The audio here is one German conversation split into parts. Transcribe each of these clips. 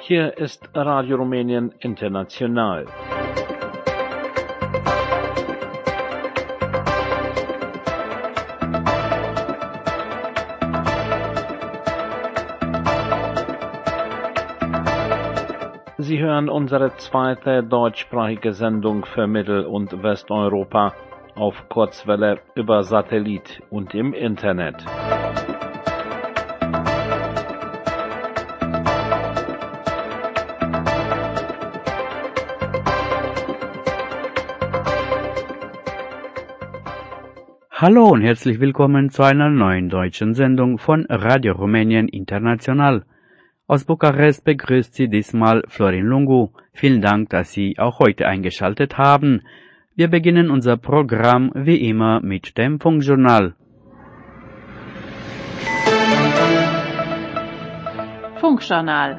Hier ist Radio Rumänien International. Sie hören unsere zweite deutschsprachige Sendung für Mittel- und Westeuropa auf Kurzwelle über Satellit und im Internet. Hallo und herzlich willkommen zu einer neuen deutschen Sendung von Radio Rumänien International. Aus Bukarest begrüßt Sie diesmal Florin Lungu. Vielen Dank, dass Sie auch heute eingeschaltet haben. Wir beginnen unser Programm wie immer mit dem Funkjournal. Funkjournal.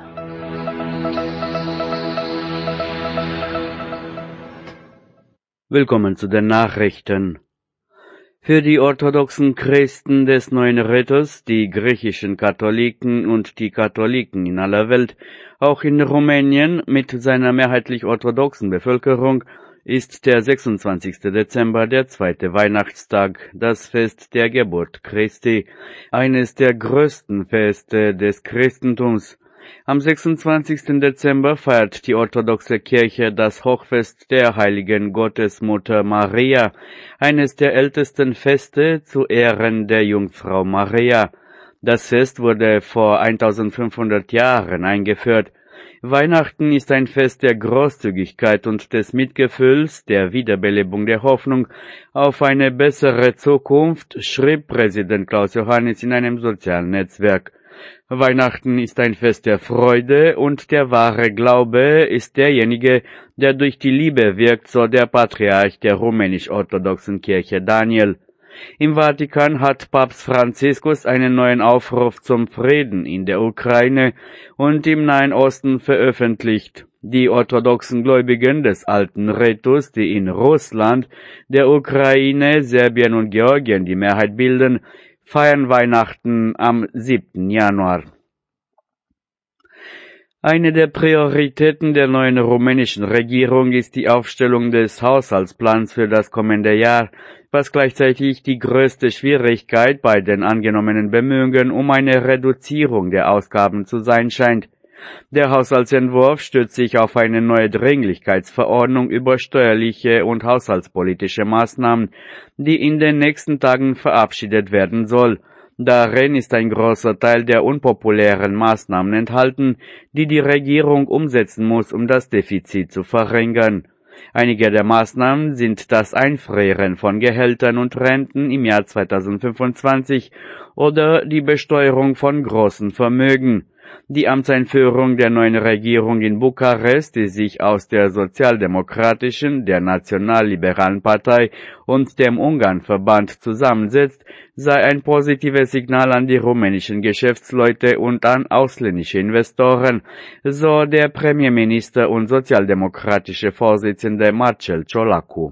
Willkommen zu den Nachrichten. Für die orthodoxen Christen des neuen Ritus, die griechischen Katholiken und die Katholiken in aller Welt, auch in Rumänien mit seiner mehrheitlich orthodoxen Bevölkerung, ist der 26. Dezember der zweite Weihnachtstag, das Fest der Geburt Christi, eines der größten Feste des Christentums. Am 26. Dezember feiert die orthodoxe Kirche das Hochfest der heiligen Gottesmutter Maria, eines der ältesten Feste zu Ehren der Jungfrau Maria. Das Fest wurde vor 1500 Jahren eingeführt. Weihnachten ist ein Fest der Großzügigkeit und des Mitgefühls, der Wiederbelebung der Hoffnung auf eine bessere Zukunft, schrieb Präsident Klaus Johannis in einem sozialen Netzwerk. Weihnachten ist ein Fest der Freude und der wahre Glaube ist derjenige, der durch die Liebe wirkt, so der Patriarch der rumänisch-orthodoxen Kirche Daniel. Im Vatikan hat Papst Franziskus einen neuen Aufruf zum Frieden in der Ukraine und im Nahen Osten veröffentlicht. Die orthodoxen Gläubigen des alten Ritus, die in Russland, der Ukraine, Serbien und Georgien die Mehrheit bilden, feiern Weihnachten am 7. Januar. Eine der Prioritäten der neuen rumänischen Regierung ist die Aufstellung des Haushaltsplans für das kommende Jahr, was gleichzeitig die größte Schwierigkeit bei den angenommenen Bemühungen um eine Reduzierung der Ausgaben zu sein scheint. Der Haushaltsentwurf stützt sich auf eine neue Dringlichkeitsverordnung über steuerliche und haushaltspolitische Maßnahmen, die in den nächsten Tagen verabschiedet werden soll. Darin ist ein großer Teil der unpopulären Maßnahmen enthalten, die die Regierung umsetzen muss, um das Defizit zu verringern. Einige der Maßnahmen sind das Einfrieren von Gehältern und Renten im Jahr 2025 oder die Besteuerung von großen Vermögen. Die Amtseinführung der neuen Regierung in Bukarest, die sich aus der sozialdemokratischen, der nationalliberalen Partei und dem Ungarnverband zusammensetzt, sei ein positives Signal an die rumänischen Geschäftsleute und an ausländische Investoren, so der Premierminister und sozialdemokratische Vorsitzende Marcel Ciolacu.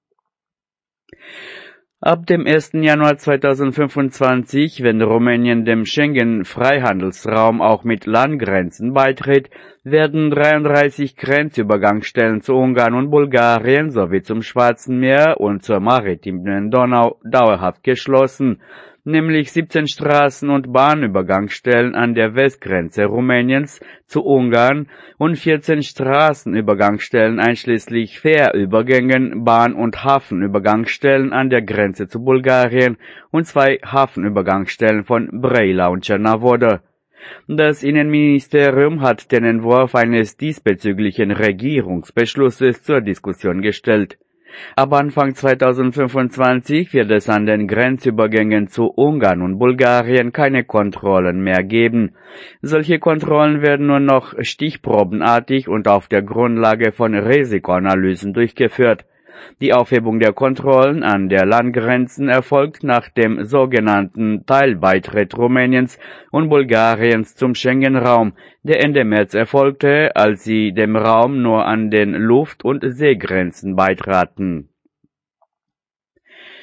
Ab dem 1. Januar 2025, wenn Rumänien dem Schengen-Freihandelsraum auch mit Landgrenzen beitritt, werden 33 Grenzübergangsstellen zu Ungarn und Bulgarien sowie zum Schwarzen Meer und zur maritimen Donau dauerhaft geschlossen, nämlich 17 Straßen- und Bahnübergangsstellen an der Westgrenze Rumäniens zu Ungarn und 14 Straßenübergangsstellen einschließlich Fährübergängen, Bahn- und Hafenübergangsstellen an der Grenze zu Bulgarien und 2 Hafenübergangsstellen von Brăila und Cernavodă. Das Innenministerium hat den Entwurf eines diesbezüglichen Regierungsbeschlusses zur Diskussion gestellt. Ab Anfang 2025 wird es an den Grenzübergängen zu Ungarn und Bulgarien keine Kontrollen mehr geben. Solche Kontrollen werden nur noch stichprobenartig und auf der Grundlage von Risikoanalysen durchgeführt. Die Aufhebung der Kontrollen an der Landgrenzen erfolgt nach dem sogenannten Teilbeitritt Rumäniens und Bulgariens zum Schengen-Raum, der Ende März erfolgte, als sie dem Raum nur an den Luft- und Seegrenzen beitraten.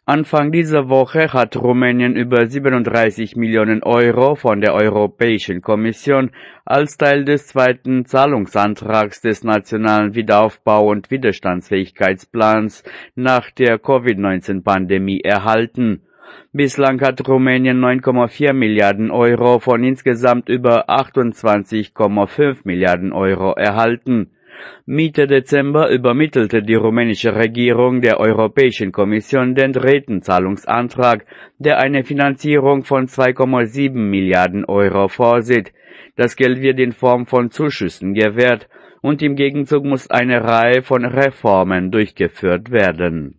Anfang dieser Woche hat Rumänien über 37 Millionen Euro von der Europäischen Kommission als Teil des zweiten Zahlungsantrags des Nationalen Wiederaufbau- und Widerstandsfähigkeitsplans nach der Covid-19-Pandemie erhalten. Bislang hat Rumänien 9,4 Milliarden Euro von insgesamt über 28,5 Milliarden Euro erhalten. Mitte Dezember übermittelte die rumänische Regierung der Europäischen Kommission den dritten Zahlungsantrag, der eine Finanzierung von 2,7 Milliarden Euro vorsieht. Das Geld wird in Form von Zuschüssen gewährt und im Gegenzug muss eine Reihe von Reformen durchgeführt werden.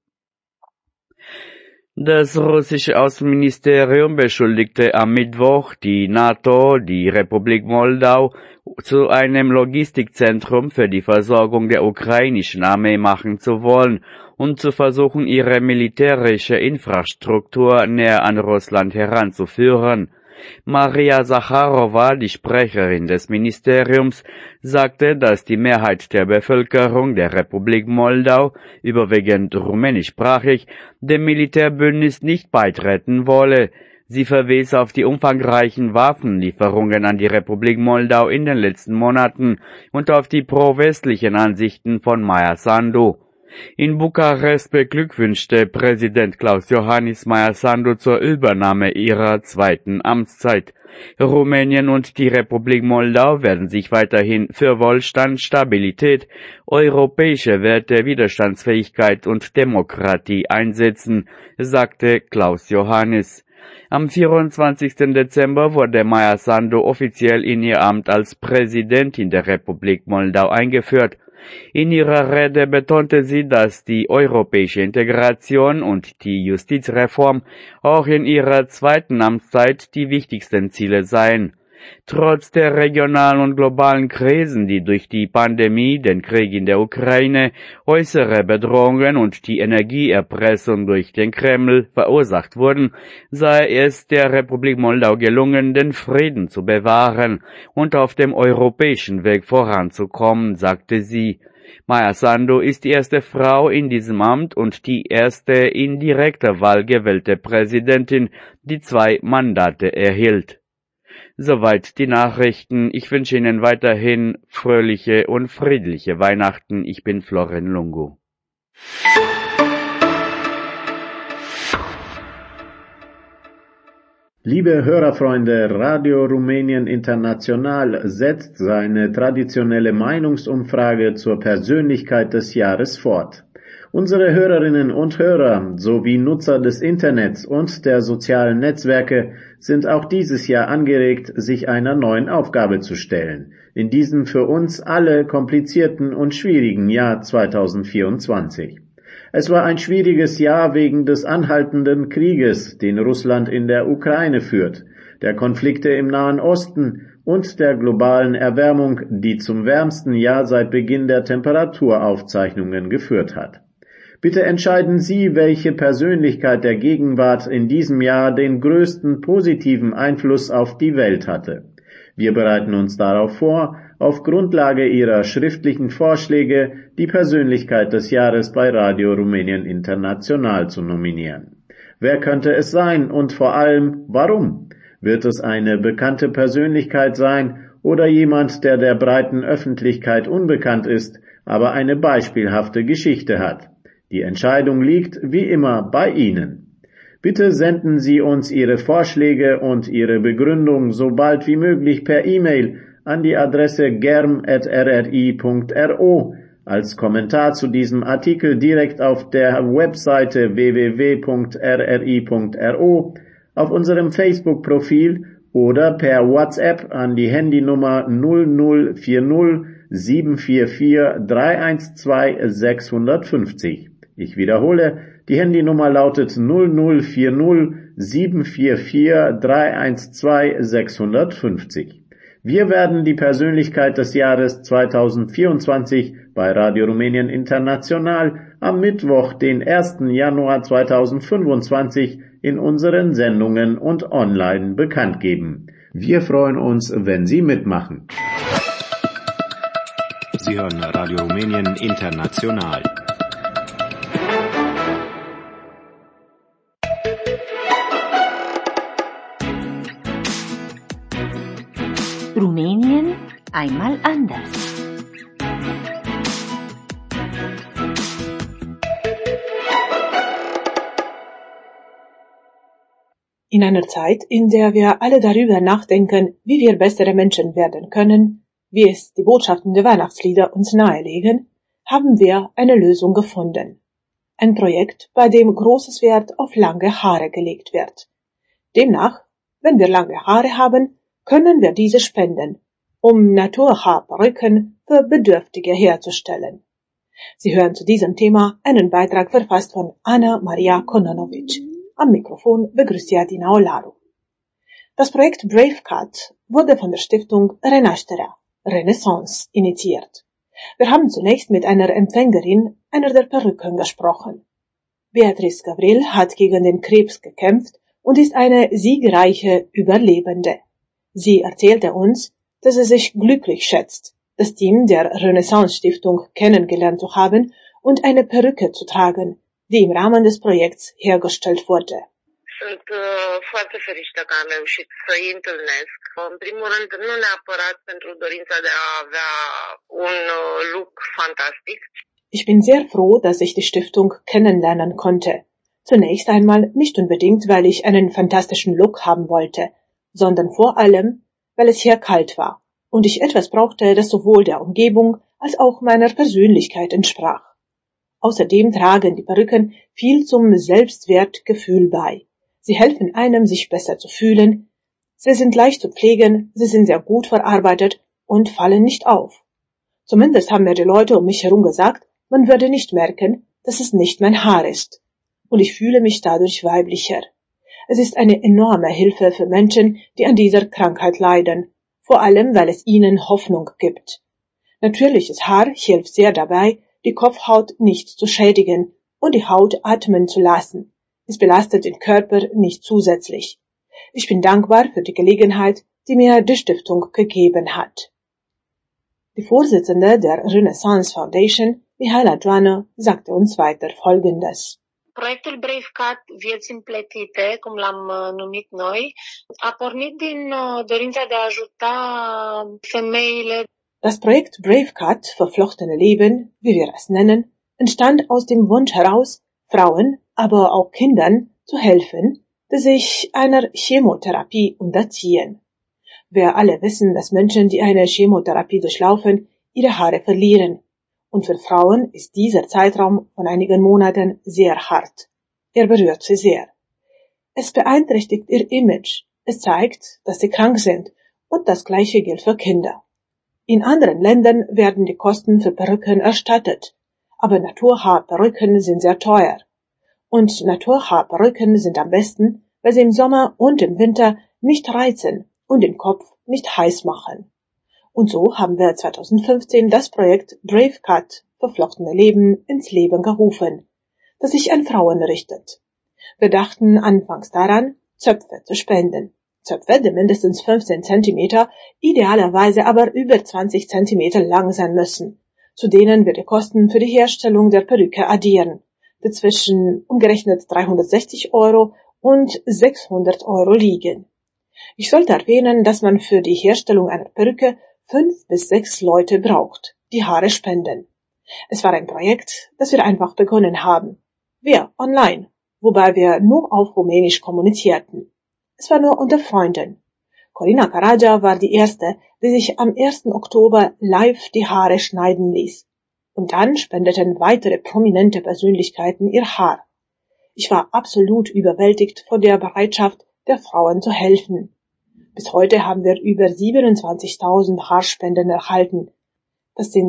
Das russische Außenministerium beschuldigte am Mittwoch die NATO, die Republik Moldau, zu einem Logistikzentrum für die Versorgung der ukrainischen Armee machen zu wollen und zu versuchen, ihre militärische Infrastruktur näher an Russland heranzuführen. Maria Sacharowa, die Sprecherin des Ministeriums, sagte, dass die Mehrheit der Bevölkerung der Republik Moldau, überwiegend rumänischsprachig, dem Militärbündnis nicht beitreten wolle. Sie verwies auf die umfangreichen Waffenlieferungen an die Republik Moldau in den letzten Monaten und auf die pro-westlichen Ansichten von Maia Sandu. In Bukarest beglückwünschte Präsident Klaus Iohannis Maia Sandu zur Übernahme ihrer zweiten Amtszeit. Rumänien und die Republik Moldau werden sich weiterhin für Wohlstand, Stabilität, europäische Werte, Widerstandsfähigkeit und Demokratie einsetzen, sagte Klaus Iohannis. Am 24. Dezember wurde Maia Sandu offiziell in ihr Amt als Präsidentin der Republik Moldau eingeführt. In ihrer Rede betonte sie, dass die europäische Integration und die Justizreform auch in ihrer zweiten Amtszeit die wichtigsten Ziele seien. Trotz der regionalen und globalen Krisen, die durch die Pandemie, den Krieg in der Ukraine, äußere Bedrohungen und die Energieerpressung durch den Kreml verursacht wurden, sei es der Republik Moldau gelungen, den Frieden zu bewahren und auf dem europäischen Weg voranzukommen, sagte sie. Maia Sandu ist die erste Frau in diesem Amt und die erste in direkter Wahl gewählte Präsidentin, die 2 Mandate erhielt. Soweit die Nachrichten. Ich wünsche Ihnen weiterhin fröhliche und friedliche Weihnachten. Ich bin Florin Lungu. Liebe Hörerfreunde, Radio Rumänien International setzt seine traditionelle Meinungsumfrage zur Persönlichkeit des Jahres fort. Unsere Hörerinnen und Hörer sowie Nutzer des Internets und der sozialen Netzwerke sind auch dieses Jahr angeregt, sich einer neuen Aufgabe zu stellen, in diesem für uns alle komplizierten und schwierigen Jahr 2024. Es war ein schwieriges Jahr wegen des anhaltenden Krieges, den Russland in der Ukraine führt, der Konflikte im Nahen Osten und der globalen Erwärmung, die zum wärmsten Jahr seit Beginn der Temperaturaufzeichnungen geführt hat. Bitte entscheiden Sie, welche Persönlichkeit der Gegenwart in diesem Jahr den größten positiven Einfluss auf die Welt hatte. Wir bereiten uns darauf vor, auf Grundlage Ihrer schriftlichen Vorschläge die Persönlichkeit des Jahres bei Radio Rumänien International zu nominieren. Wer könnte es sein und vor allem warum? Wird es eine bekannte Persönlichkeit sein oder jemand, der der breiten Öffentlichkeit unbekannt ist, aber eine beispielhafte Geschichte hat? Die Entscheidung liegt, wie immer, bei Ihnen. Bitte senden Sie uns Ihre Vorschläge und Ihre Begründung so bald wie möglich per E-Mail an die Adresse germ@rri.ro, als Kommentar zu diesem Artikel direkt auf der Webseite www.rri.ro, auf unserem Facebook-Profil oder per WhatsApp an die Handynummer 0040 744 312 650. Ich wiederhole, die Handynummer lautet 0040 744 312 650. Wir werden die Persönlichkeit des Jahres 2024 bei Radio Rumänien International am Mittwoch, den 1. Januar 2025 in unseren Sendungen und online bekannt geben. Wir freuen uns, wenn Sie mitmachen. Sie hören Radio Rumänien International. Einmal anders. In einer Zeit, in der wir alle darüber nachdenken, wie wir bessere Menschen werden können, wie es die Botschaften der Weihnachtslieder uns nahelegen, haben wir eine Lösung gefunden. Ein Projekt, bei dem großes Wert auf lange Haare gelegt wird. Demnach, wenn wir lange Haare haben, können wir diese spenden, um Naturhaarperücken für Bedürftige herzustellen. Sie hören zu diesem Thema einen Beitrag verfasst von Anna Maria Konanovic. Am Mikrofon begrüßt sie Adina Olaru. Das Projekt Brave Cut wurde von der Stiftung Renashtera, Renaissance, initiiert. Wir haben zunächst mit einer Empfängerin einer der Perücken gesprochen. Beatrice Gavril hat gegen den Krebs gekämpft und ist eine siegreiche Überlebende. Sie erzählte uns, dass sie sich glücklich schätzt, das Team der Renaissance Stiftung kennengelernt zu haben und eine Perücke zu tragen, die im Rahmen des Projekts hergestellt wurde. Sunt foarte fericită că am reușit să-i întâlnesc. În primul rând, nu neapărat pentru dorința de a avea un look fantastic. Ich bin sehr froh, dass ich die Stiftung kennenlernen konnte. Zunächst einmal nicht unbedingt, weil ich einen fantastischen Look haben wollte, sondern vor allem, weil es hier kalt war und ich etwas brauchte, das sowohl der Umgebung als auch meiner Persönlichkeit entsprach. Außerdem tragen die Perücken viel zum Selbstwertgefühl bei. Sie helfen einem, sich besser zu fühlen. Sie sind leicht zu pflegen, sie sind sehr gut verarbeitet und fallen nicht auf. Zumindest haben mir die Leute um mich herum gesagt, man würde nicht merken, dass es nicht mein Haar ist. Und ich fühle mich dadurch weiblicher. Es ist eine enorme Hilfe für Menschen, die an dieser Krankheit leiden, vor allem, weil es ihnen Hoffnung gibt. Natürliches Haar hilft sehr dabei, die Kopfhaut nicht zu schädigen und die Haut atmen zu lassen. Es belastet den Körper nicht zusätzlich. Ich bin dankbar für die Gelegenheit, die mir die Stiftung gegeben hat. Die Vorsitzende der Renaissance Foundation, Mihaela Joană, sagte uns weiter Folgendes. Proiectul Brave Cut, vieți împletite, cum l-am numit noi, a pornit din dorința de a ajuta femeile. Das Projekt Brave Cut, verflochtene Leben, wie wir es nennen, entstand aus dem Wunsch heraus, Frauen, aber auch Kindern zu helfen, die sich einer Chemotherapie unterziehen. Wir alle wissen, dass Menschen, die eine Chemotherapie durchlaufen, ihre Haare verlieren. Und für Frauen ist dieser Zeitraum von einigen Monaten sehr hart. Er berührt sie sehr. Es beeinträchtigt ihr Image. Es zeigt, dass sie krank sind. Und das Gleiche gilt für Kinder. In anderen Ländern werden die Kosten für Perücken erstattet. Aber Naturhaarperücken sind sehr teuer. Und Naturhaarperücken sind am besten, weil sie im Sommer und im Winter nicht reizen und den Kopf nicht heiß machen. Und so haben wir 2015 das Projekt Brave Cut, verflochtene Leben, ins Leben gerufen, das sich an Frauen richtet. Wir dachten anfangs daran, Zöpfe zu spenden. Zöpfe, die mindestens 15 Zentimeter, idealerweise aber über 20 Zentimeter lang sein müssen, zu denen wir die Kosten für die Herstellung der Perücke addieren, die zwischen umgerechnet 360 € und 600 € liegen. Ich sollte erwähnen, dass man für die Herstellung einer Perücke 5 bis 6 Leute braucht, die Haare spenden. Es war ein Projekt, das wir einfach begonnen haben. Wir online, wobei wir nur auf Rumänisch kommunizierten. Es war nur unter Freunden. Corina Caragia war die erste, die sich am 1. Oktober live die Haare schneiden ließ. Und dann spendeten weitere prominente Persönlichkeiten ihr Haar. Ich war absolut überwältigt von der Bereitschaft der Frauen zu helfen. Bis heute haben wir über 27.000 Haarspenden erhalten. Das sind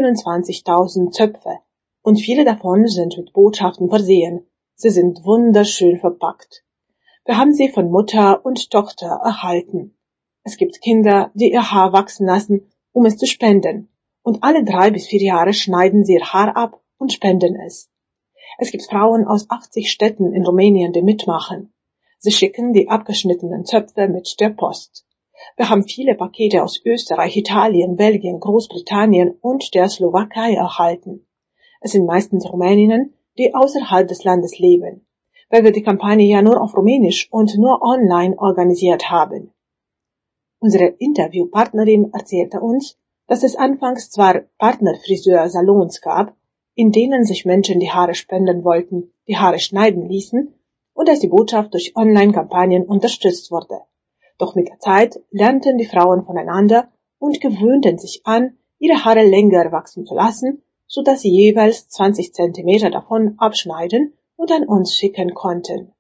27.000 Zöpfe. Und viele davon sind mit Botschaften versehen. Sie sind wunderschön verpackt. Wir haben sie von Mutter und Tochter erhalten. Es gibt Kinder, die ihr Haar wachsen lassen, um es zu spenden. Und alle 3 bis 4 Jahre schneiden sie ihr Haar ab und spenden es. Es gibt Frauen aus 80 Städten in Rumänien, die mitmachen. Sie schicken die abgeschnittenen Zöpfe mit der Post. Wir haben viele Pakete aus Österreich, Italien, Belgien, Großbritannien und der Slowakei erhalten. Es sind meistens Rumäninnen, die außerhalb des Landes leben, weil wir die Kampagne ja nur auf Rumänisch und nur online organisiert haben. Unsere Interviewpartnerin erzählte uns, dass es anfangs zwar Partnerfriseur-Salons gab, in denen sich Menschen die Haare spenden wollten, die Haare schneiden ließen, und dass die Botschaft durch Online-Kampagnen unterstützt wurde. Doch mit der Zeit lernten die Frauen voneinander und gewöhnten sich an, ihre Haare länger wachsen zu lassen, so dass sie jeweils 20 Zentimeter davon abschneiden und an uns schicken konnten.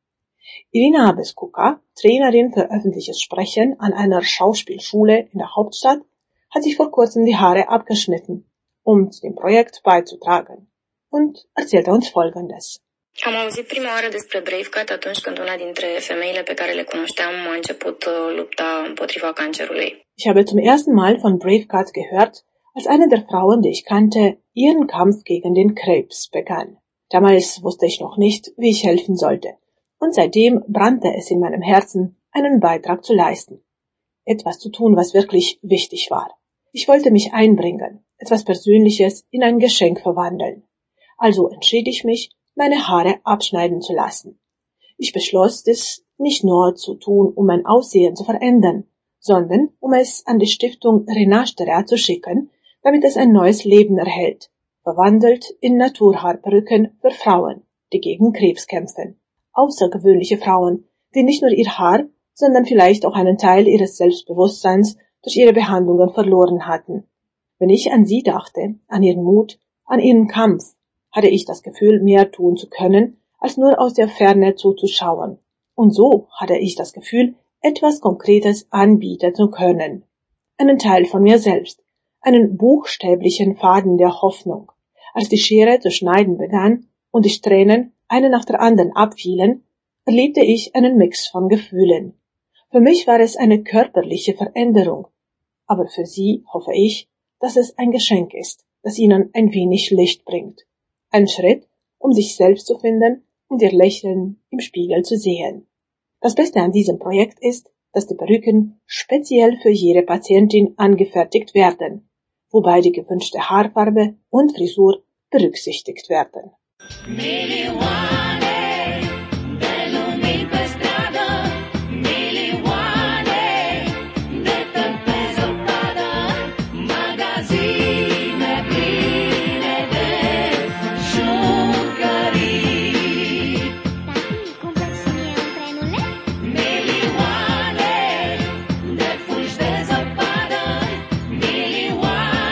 Irina Beskuka, Trainerin für öffentliches Sprechen an einer Schauspielschule in der Hauptstadt, hat sich vor kurzem die Haare abgeschnitten, um zu dem Projekt beizutragen, und erzählte uns Folgendes. Am auzit prima oară despre Bravecat atunci când una dintre femeile pe care le cunoșteam a început lupta împotriva cancerului. Ich habe zum ersten Mal von Bravecat gehört, als eine der Frauen, die ich kannte, ihren Kampf gegen den Krebs begann. Damals wusste ich noch nicht, wie ich helfen sollte, und seitdem brannte es in meinem Herzen, einen Beitrag zu leisten. Etwas zu tun, was wirklich wichtig war. Ich wollte mich einbringen, etwas Persönliches in ein Geschenk verwandeln. Also entschied ich mich, meine Haare abschneiden zu lassen. Ich beschloss, das nicht nur zu tun, um mein Aussehen zu verändern, sondern um es an die Stiftung Renashterea zu schicken, damit es ein neues Leben erhält, verwandelt in Naturhaarperücken für Frauen, die gegen Krebs kämpfen. Außergewöhnliche Frauen, die nicht nur ihr Haar, sondern vielleicht auch einen Teil ihres Selbstbewusstseins durch ihre Behandlungen verloren hatten. Wenn ich an sie dachte, an ihren Mut, an ihren Kampf, hatte ich das Gefühl, mehr tun zu können, als nur aus der Ferne zuzuschauen. Und so hatte ich das Gefühl, etwas Konkretes anbieten zu können. Einen Teil von mir selbst, einen buchstäblichen Faden der Hoffnung. Als die Schere zu schneiden begann und die Strähnen eine nach der anderen abfielen, erlebte ich einen Mix von Gefühlen. Für mich war es eine körperliche Veränderung, aber für sie hoffe ich, dass es ein Geschenk ist, das ihnen ein wenig Licht bringt. Ein Schritt, um sich selbst zu finden und ihr Lächeln im Spiegel zu sehen. Das Beste an diesem Projekt ist, dass die Perücken speziell für jede Patientin angefertigt werden, wobei die gewünschte Haarfarbe und Frisur berücksichtigt werden.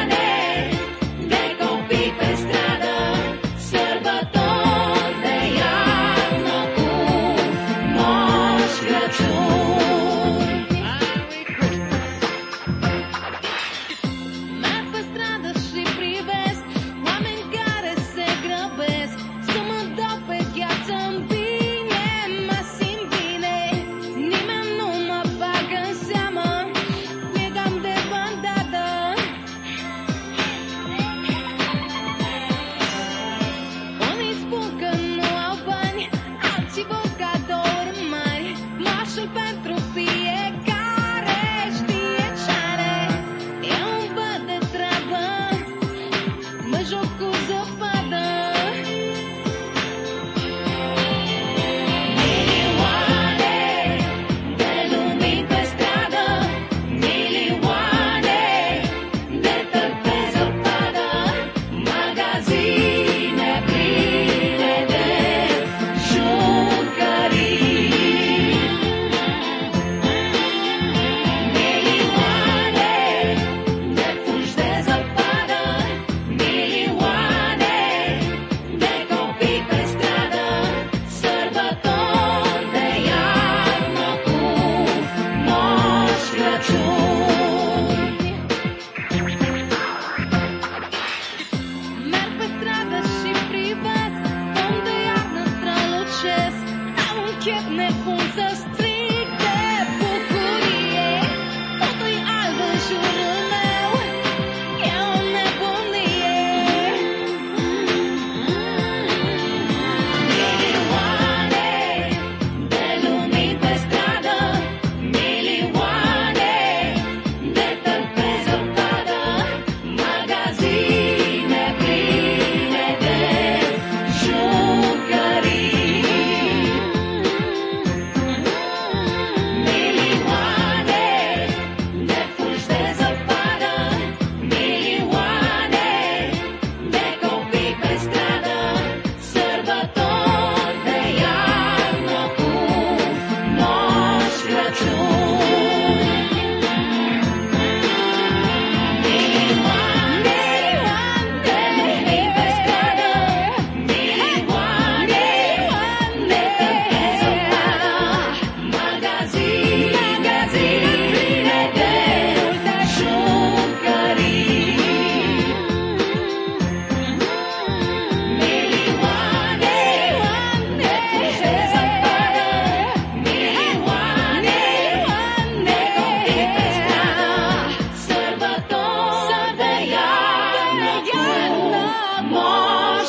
Sărbători de iarnă.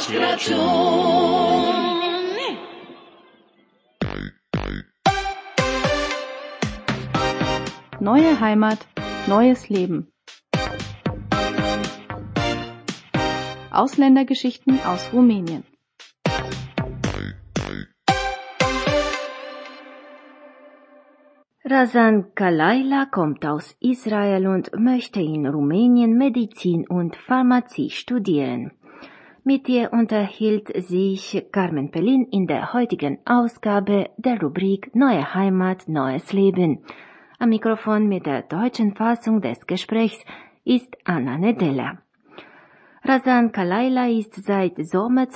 Crăciun. Neue Heimat, neues Leben. Ausländergeschichten aus Rumänien. Razan Kalaila kommt aus Israel und möchte in Rumänien Medizin und Pharmazie studieren. Mit ihr unterhielt sich Carmen Pelin in der heutigen Ausgabe der Rubrik Neue Heimat, neues Leben. Am Mikrofon mit der deutschen Fassung des Gesprächs ist Anna Nedella. Razan Kalaila ist seit Sommer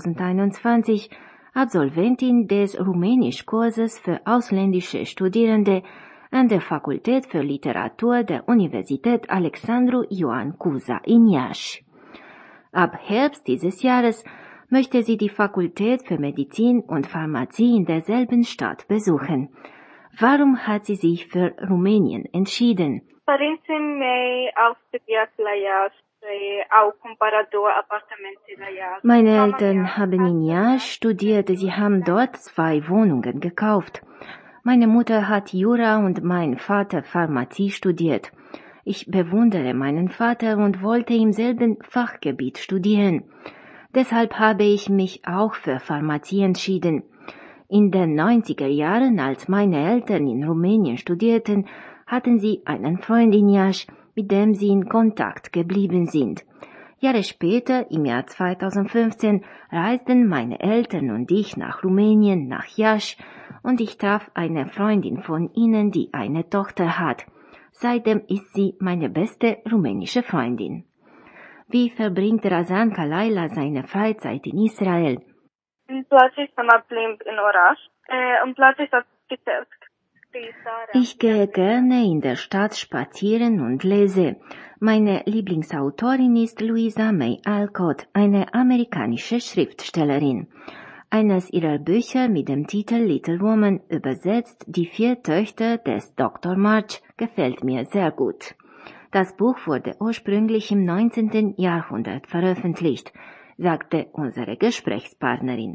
2021 Absolventin des Rumänischkurses für ausländische Studierende an der Fakultät für Literatur der Universität Alexandru Ioan Cuza in Iași. Ab Herbst dieses Jahres möchte sie die Fakultät für Medizin und Pharmazie in derselben Stadt besuchen. Warum hat sie sich für Rumänien entschieden? Părinții mei au studiat la Iași și au cumpărat 2 apartamente la Iași. Meine Eltern haben in Iași studiert, sie haben dort 2 Wohnungen gekauft. Meine Mutter hat Jura und mein Vater Pharmazie studiert. Ich bewundere meinen Vater und wollte im selben Fachgebiet studieren. Deshalb habe ich mich auch für Pharmazie entschieden. In den 90er Jahren, als meine Eltern in Rumänien studierten, hatten sie einen Freund in Iași, mit dem sie in Kontakt geblieben sind. Jahre später, im Jahr 2015, reisten meine Eltern und ich nach Rumänien, nach Iași, und ich traf eine Freundin von ihnen, die eine Tochter hat. Seitdem ist sie meine beste rumänische Freundin. Wie verbringt Razan Kalaila seine Freizeit in Israel? Îmi place să mă plimb în oraș. Îmi place să citesc. Ich gehe gerne in der Stadt spazieren und lese. Meine Lieblingsautorin ist Louisa May Alcott, eine amerikanische Schriftstellerin. Eines ihrer Bücher mit dem Titel Little Woman, übersetzt Die 4 Töchter des Dr. March, gefällt mir sehr gut. Das Buch wurde ursprünglich im 19. Jahrhundert veröffentlicht, sagte unsere Gesprächspartnerin.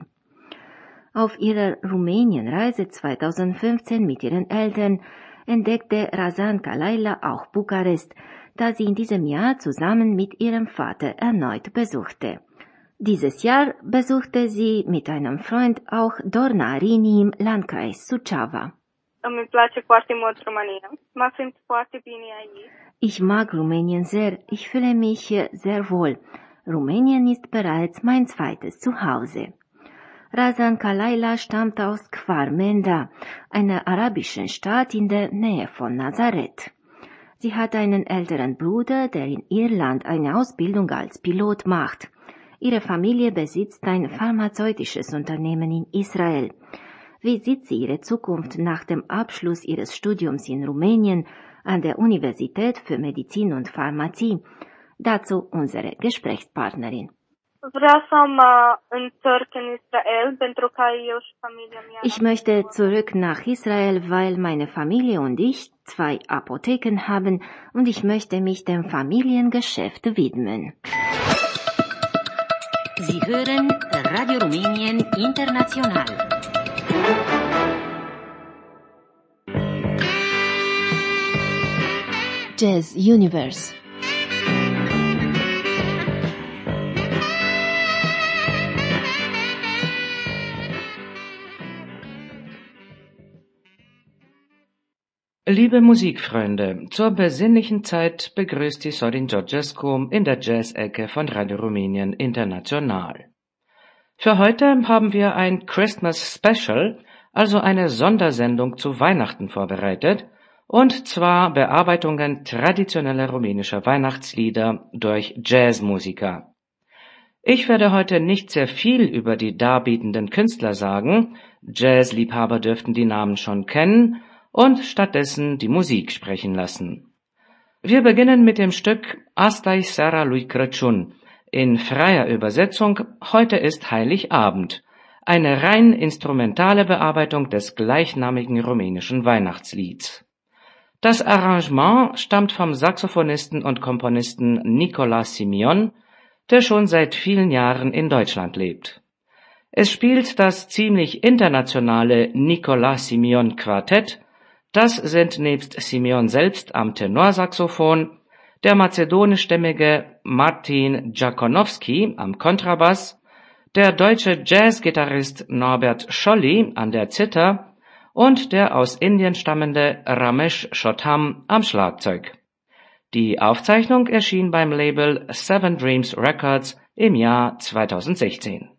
Auf ihrer Rumänienreise 2015 mit ihren Eltern entdeckte Razan Kalaila auch Bukarest, das sie in diesem Jahr zusammen mit ihrem Vater erneut besuchte. Dieses Jahr besuchte sie mit einem Freund auch Dornarini im Landkreis Suceava. Îmi place foarte mult România. Mă simt foarte bine aici. Ich mag Rumänien sehr. Ich fühle mich hier sehr wohl. Rumänien ist bereits mein zweites Zuhause. Razan Kalaila stammt aus Kfar Menda, einer arabischen Stadt in der Nähe von Nazareth. Sie hat einen älteren Bruder, der in Irland eine Ausbildung als Pilot macht. Ihre Familie besitzt ein pharmazeutisches Unternehmen in Israel. Wie sieht sie ihre Zukunft nach dem Abschluss ihres Studiums in Rumänien an der Universität für Medizin und Pharmazie? Dazu unsere Gesprächspartnerin. Vreau să mă întorc în Israel pentru ca eu și familia mea. Ich möchte zurück nach Israel, weil meine Familie und ich 2 Apotheken haben und ich möchte mich dem Familiengeschäft widmen. Sie hören Radio Rumänien International. Jazz Universe. Liebe Musikfreunde, zur besinnlichen Zeit begrüßt die Sorin Georgescu in der Jazz-Ecke von Radio Rumänien International. Für heute haben wir ein Christmas Special, also eine Sondersendung zu Weihnachten vorbereitet, und zwar Bearbeitungen traditioneller rumänischer Weihnachtslieder durch Jazzmusiker. Ich werde heute nicht sehr viel über die darbietenden Künstler sagen, Jazzliebhaber dürften die Namen schon kennen, und stattdessen die Musik sprechen lassen. Wir beginnen mit dem Stück Asta-i seara lui Crăciun, in freier Übersetzung Heute ist Heiligabend, eine rein instrumentale Bearbeitung des gleichnamigen rumänischen Weihnachtslieds. Das Arrangement stammt vom Saxophonisten und Komponisten Nicola Simion, der schon seit vielen Jahren in Deutschland lebt. Es spielt das ziemlich internationale Nicolas Simeon Quartett. Das sind nebst Simeon selbst am Tenorsaxophon, der mazedonischstämmige Martin Djakonowski am Kontrabass, der deutsche Jazzgitarrist Norbert Scholli an der Zither und der aus Indien stammende Ramesh Chotham am Schlagzeug. Die Aufzeichnung erschien beim Label Seven Dreams Records im Jahr 2016.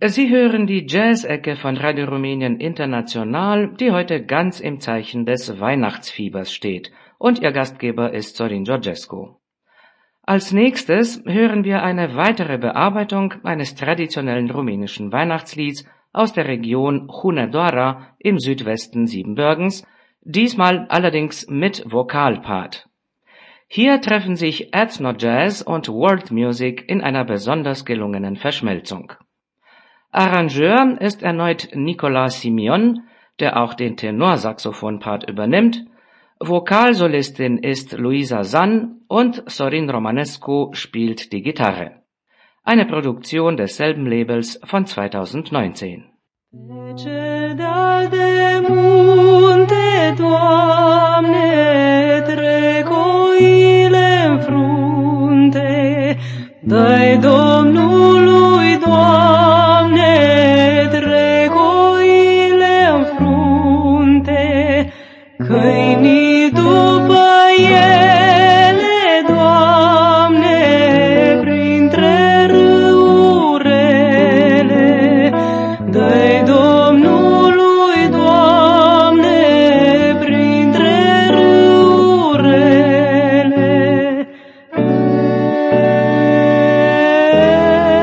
Sie hören die Jazz-Ecke von Radio Rumänien International, die heute ganz im Zeichen des Weihnachtsfiebers steht, und ihr Gastgeber ist Sorin Georgescu. Als nächstes hören wir eine weitere Bearbeitung eines traditionellen rumänischen Weihnachtslieds aus der Region Hunedoara im Südwesten Siebenbürgens, diesmal allerdings mit Vokalpart. Hier treffen sich Ethno-Jazz und World Music in einer besonders gelungenen Verschmelzung. Arrangeur ist erneut Nicolas Simeon, der auch den Tenorsaxophonpart übernimmt. Vokalsolistin ist Luisa San und Sorin Romanescu spielt die Gitarre. Eine Produktion desselben Labels von 2019. Dai Domnului, Doamne, dregoile în frunte, câinii după ele, Doamne, printre râurele. Dai Domnului, Doamne, printre râurele.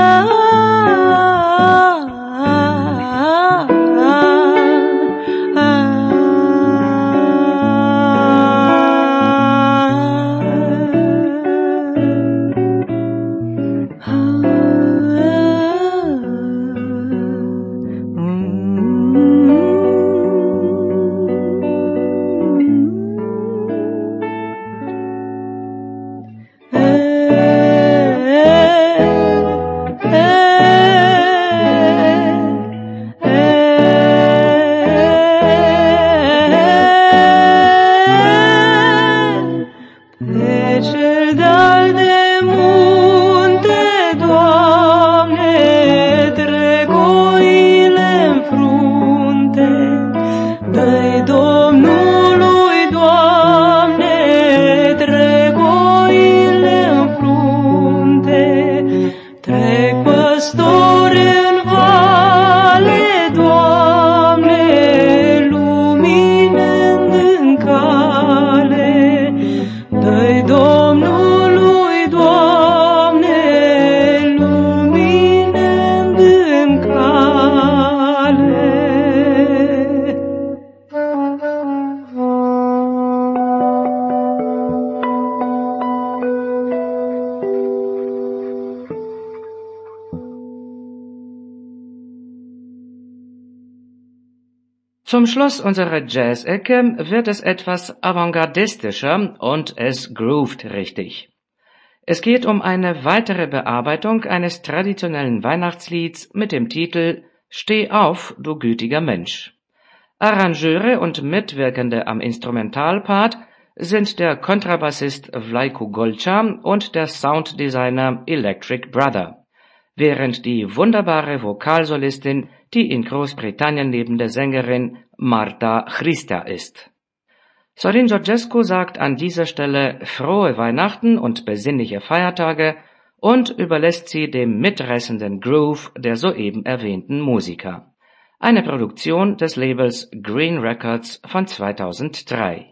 Zum Schluss unserer Jazz-Ecke wird es etwas avantgardistischer und es groovt richtig. Es geht um eine weitere Bearbeitung eines traditionellen Weihnachtslieds mit dem Titel »Steh auf, du gütiger Mensch«. Arrangeure und Mitwirkende am Instrumentalpart sind der Kontrabassist Vlajko Golča und der Sounddesigner Electric Brother, während die wunderbare Vokalsolistin die in Großbritannien lebende Sängerin Marta Christa ist. Sorin Georgescu sagt an dieser Stelle frohe Weihnachten und besinnliche Feiertage und überlässt sie dem mitreißenden Groove der soeben erwähnten Musiker. Eine Produktion des Labels Green Records von 2003.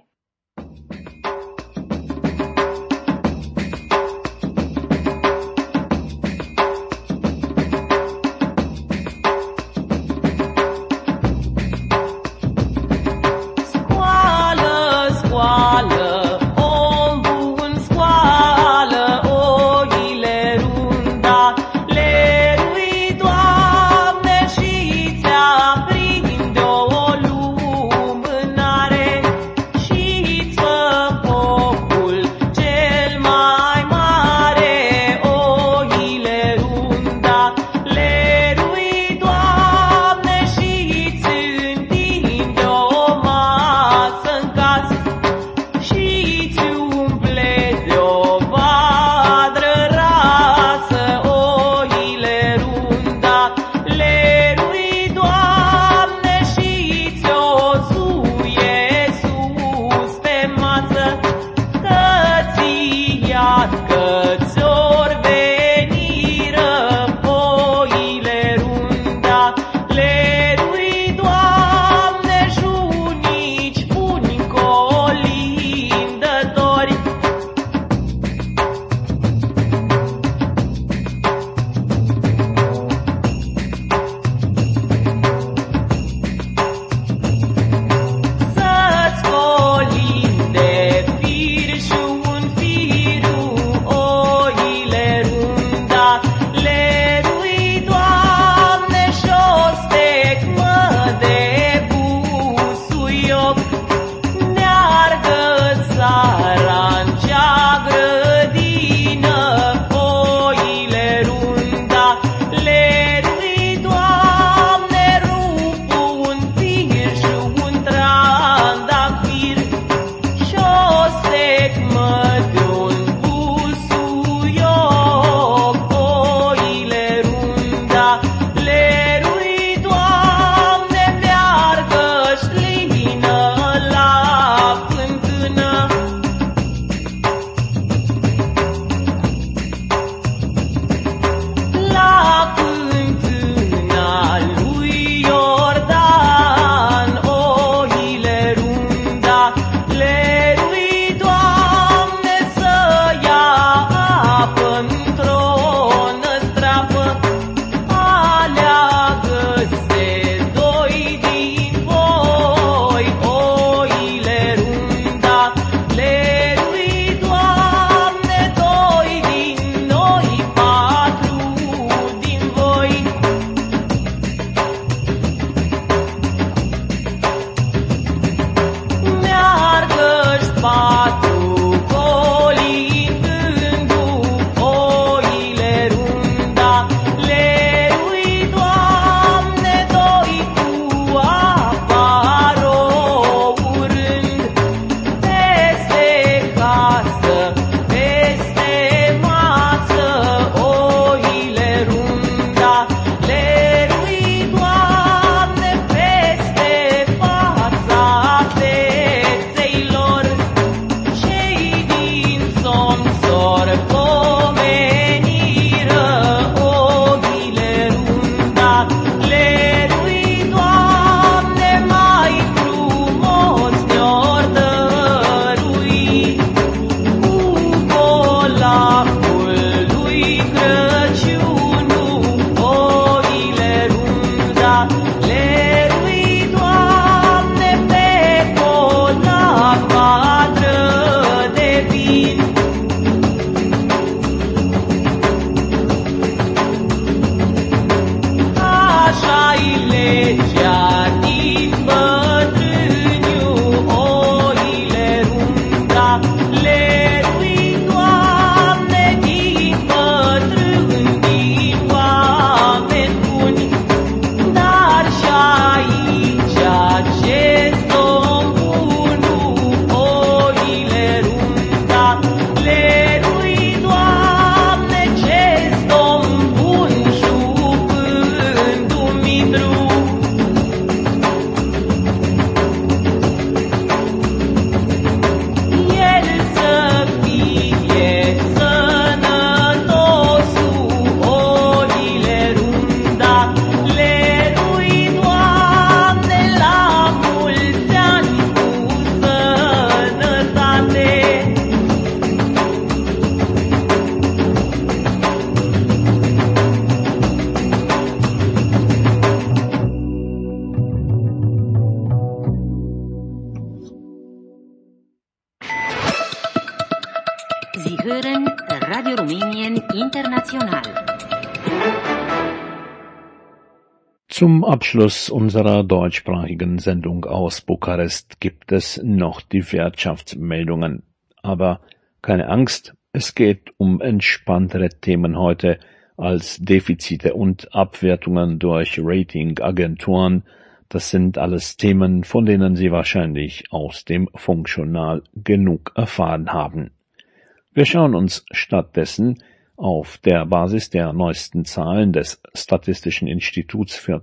Și Internacional. Zum Abschluss unserer deutschsprachigen Sendung aus Bukarest gibt es noch die Wirtschaftsmeldungen. Aber keine Angst, es geht um entspanntere Themen heute als Defizite und Abwertungen durch Ratingagenturen. Das sind alles Themen, von denen Sie wahrscheinlich aus dem Funkjournal genug erfahren haben. Wir schauen uns stattdessen auf der Basis der neuesten Zahlen des Statistischen Instituts für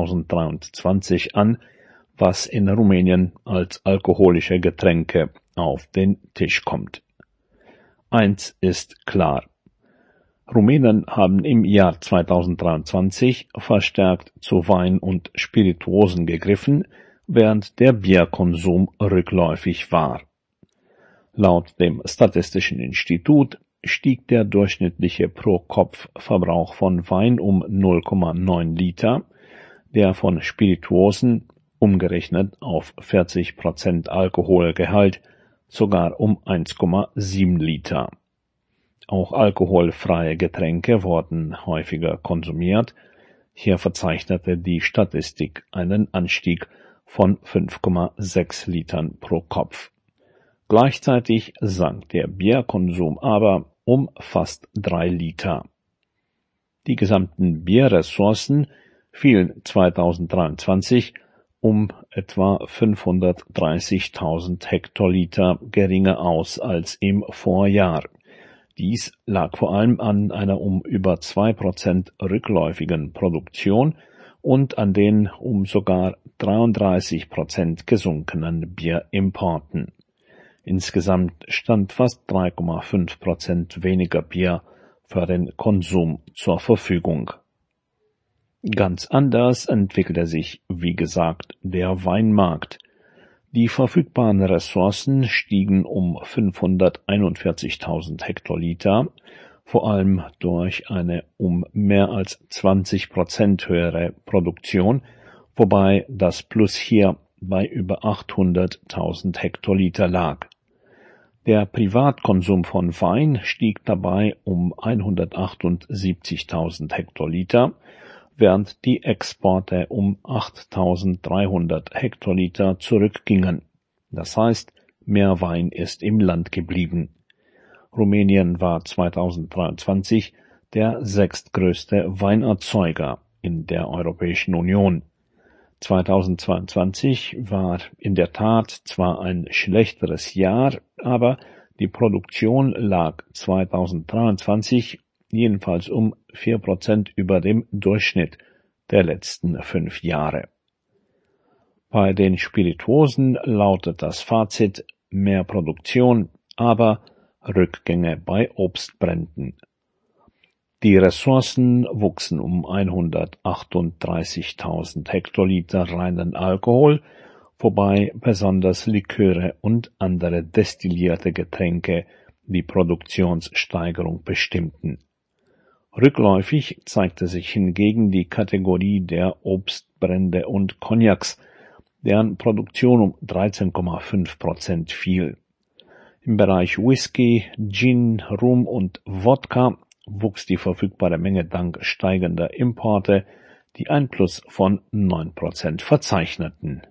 2023 an, was in Rumänien als alkoholische Getränke auf den Tisch kommt. Eins ist klar. Rumänen haben im Jahr 2023 verstärkt zu Wein und Spirituosen gegriffen, während der Bierkonsum rückläufig war. Laut dem Statistischen Institut stieg der durchschnittliche Pro-Kopf-Verbrauch von Wein um 0,9 Liter, der von Spirituosen, umgerechnet auf 40% Alkoholgehalt, sogar um 1,7 Liter. Auch alkoholfreie Getränke wurden häufiger konsumiert. Hier verzeichnete die Statistik einen Anstieg von 5,6 Litern pro Kopf. Gleichzeitig sank der Bierkonsum aber um fast 3 Liter. Die gesamten Bierressourcen fielen 2023 um etwa 530.000 Hektoliter geringer aus als im Vorjahr. Dies lag vor allem an einer um über 2% rückläufigen Produktion und an den um sogar 33% gesunkenen Bierimporten. Insgesamt stand fast 3,5% weniger Bier für den Konsum zur Verfügung. Ganz anders entwickelte sich, wie gesagt, der Weinmarkt. Die verfügbaren Ressourcen stiegen um 541.000 Hektoliter, vor allem durch eine um mehr als 20% höhere Produktion, wobei das Plus hier bei über 800.000 Hektoliter lag. Der Privatkonsum von Wein stieg dabei um 178.000 Hektoliter, während die Exporte um 8.300 Hektoliter zurückgingen. Das heißt, mehr Wein ist im Land geblieben. Rumänien war 2023 der sechstgrößte Weinerzeuger in der Europäischen Union. 2022 war in der Tat zwar ein schlechteres Jahr, aber die Produktion lag 2023 jedenfalls um 4% über dem Durchschnitt der letzten 5 Jahre. Bei den Spirituosen lautet das Fazit mehr Produktion, aber Rückgänge bei Obstbränden. Die Ressourcen wuchsen um 138.000 Hektoliter reinen Alkohol, wobei besonders Liköre und andere destillierte Getränke die Produktionssteigerung bestimmten. Rückläufig zeigte sich hingegen die Kategorie der Obstbrände und Cognacs, deren Produktion um 13,5% fiel. Im Bereich Whisky, Gin, Rum und Wodka wuchs die verfügbare Menge dank steigender Importe, die ein Plus von 9% verzeichneten.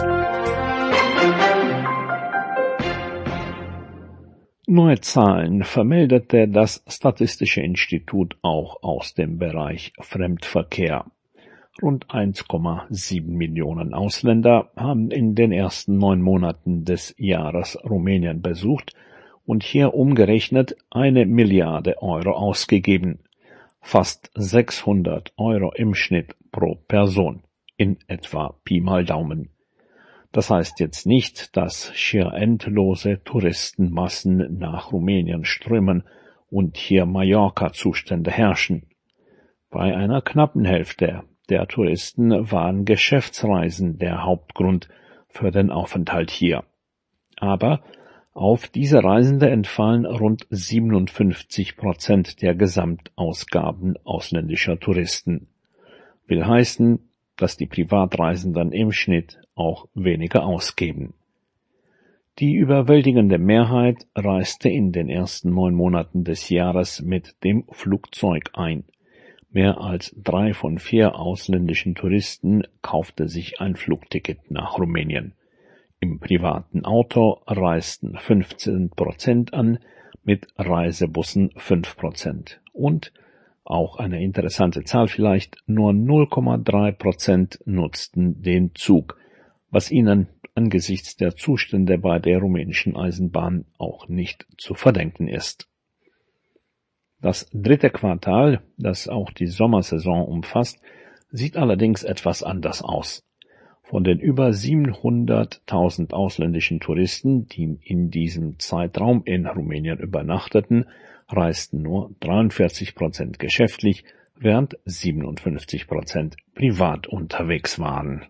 Neue Zahlen vermeldete das Statistische Institut auch aus dem Bereich Fremdverkehr. Rund 1,7 Millionen Ausländer haben in den ersten 9 Monaten des Jahres Rumänien besucht und hier umgerechnet 1 Milliarde Euro ausgegeben. Fast 600 Euro im Schnitt pro Person, in etwa Pi mal Daumen. Das heißt jetzt nicht, dass schier endlose Touristenmassen nach Rumänien strömen und hier Mallorca-Zustände herrschen. Bei einer knappen Hälfte der Touristen waren Geschäftsreisen der Hauptgrund für den Aufenthalt hier. Aber auf diese Reisende entfallen rund 57% der Gesamtausgaben ausländischer Touristen. Will heißen, dass die Privatreisenden im Schnitt auch weniger ausgeben. Die überwältigende Mehrheit reiste in den ersten 9 Monaten des Jahres mit dem Flugzeug ein. Mehr als 3 von 4 ausländischen Touristen kaufte sich ein Flugticket nach Rumänien. Im privaten Auto reisten 15% an, mit Reisebussen 5%. Und, auch eine interessante Zahl vielleicht, nur 0,3% nutzten den Zug, was ihnen angesichts der Zustände bei der rumänischen Eisenbahn auch nicht zu verdenken ist. Das 3. Quartal, das auch die Sommersaison umfasst, sieht allerdings etwas anders aus. Von den über 700.000 ausländischen Touristen, die in diesem Zeitraum in Rumänien übernachteten, reisten nur 43% geschäftlich, während 57% privat unterwegs waren.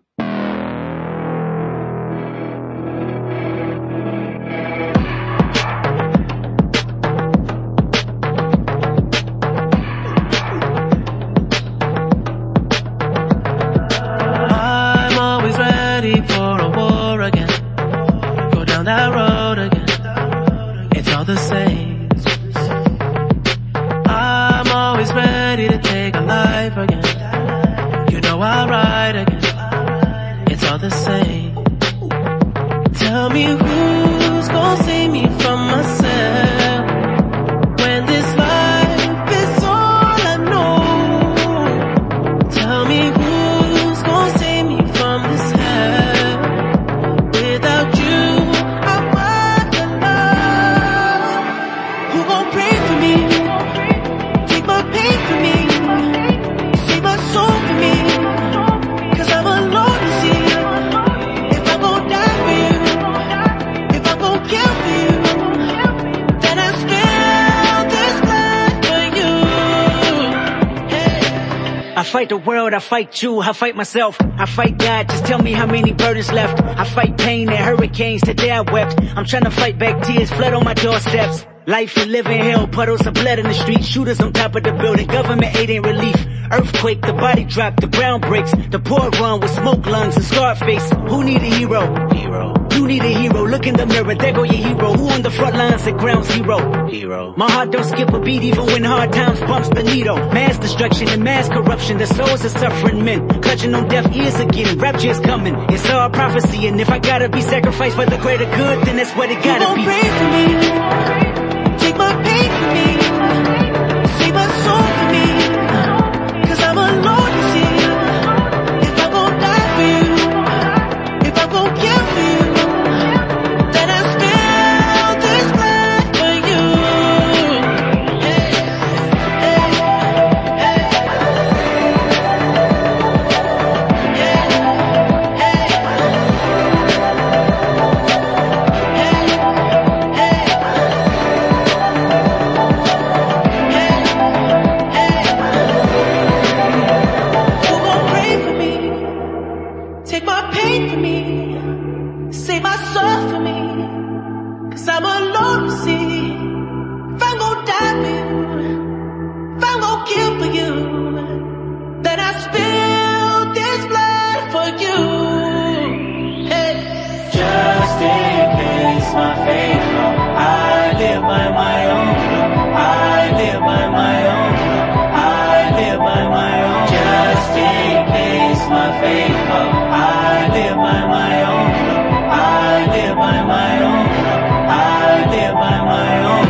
I fight the world, I fight you, I fight myself, I fight God, just tell me how many burdens left. I fight pain and hurricanes, today I wept. I'm trying to fight back tears, flood on my doorsteps. Life and living hell, puddles of blood in the street, shooters on top of the building, government aid ain't relief. Earthquake, the body drop, the ground breaks, the poor run with smoke lungs and scarred face. Who need a hero? You need a hero, look in the mirror, there go your hero. Who on the front lines at ground zero? My heart don't skip a beat even when hard times bumps the needle. Mass destruction and mass corruption, the souls of suffering men, clutching on deaf ears again, rapture's coming. It's all prophecy, and if I gotta be sacrificed for the greater good, then that's what it gotta be. Pray for me, take my pain for me, save my soul for me, 'cause I'm alone, you see. If I gon' die for you, if I gon' kill for you, then I spill this blood for you. Hey, hey, hey. Take my pain for me, save my soul for me, 'cause I'm alone to see. If I'm gon' die for you, if I'm gon' kill for you, then I spill this blood for you. Hey. Just in case my faith come, I live by my own law. I live by my own law. I live by my own. Just in case my faith come, I live by my own law. I live by my own law. I live by my own.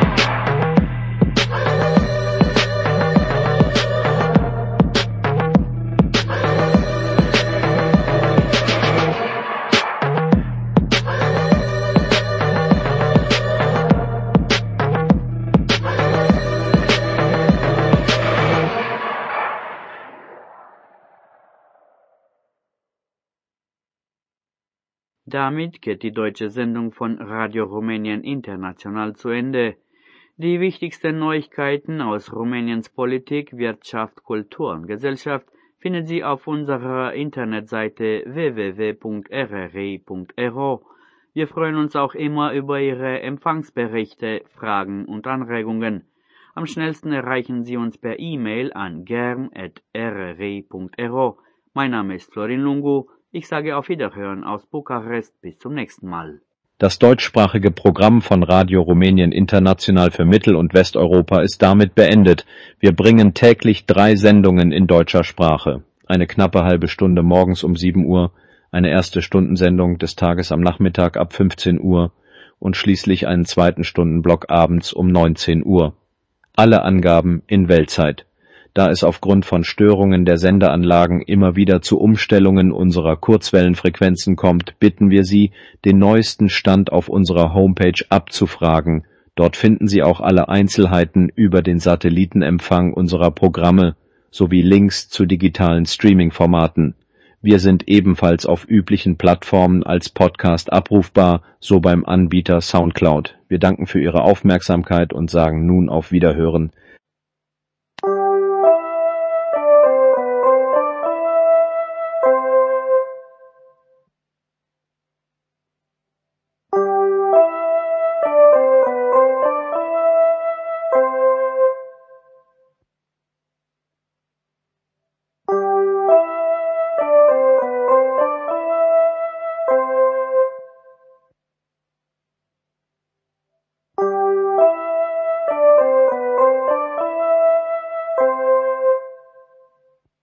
Damit geht die deutsche Sendung von Radio Rumänien International zu Ende. Die wichtigsten Neuigkeiten aus Rumäniens Politik, Wirtschaft, Kultur und Gesellschaft finden Sie auf unserer Internetseite www.rri.ro. Wir freuen uns auch immer über Ihre Empfangsberichte, Fragen und Anregungen. Am schnellsten erreichen Sie uns per E-Mail an germ@rri.ro. Mein Name ist Florin Lungu. Ich sage auf Wiederhören aus Bukarest. Bis zum nächsten Mal. Das deutschsprachige Programm von Radio Rumänien International für Mittel- und Westeuropa ist damit beendet. Wir bringen täglich 3 Sendungen in deutscher Sprache. Eine knappe halbe Stunde morgens um 7 Uhr, eine erste Stundensendung des Tages am Nachmittag ab 15 Uhr und schließlich einen zweiten Stundenblock abends um 19 Uhr. Alle Angaben in Weltzeit. Da es aufgrund von Störungen der Sendeanlagen immer wieder zu Umstellungen unserer Kurzwellenfrequenzen kommt, bitten wir Sie, den neuesten Stand auf unserer Homepage abzufragen. Dort finden Sie auch alle Einzelheiten über den Satellitenempfang unserer Programme sowie Links zu digitalen Streaming-Formaten. Wir sind ebenfalls auf üblichen Plattformen als Podcast abrufbar, so beim Anbieter Soundcloud. Wir danken für Ihre Aufmerksamkeit und sagen nun auf Wiederhören.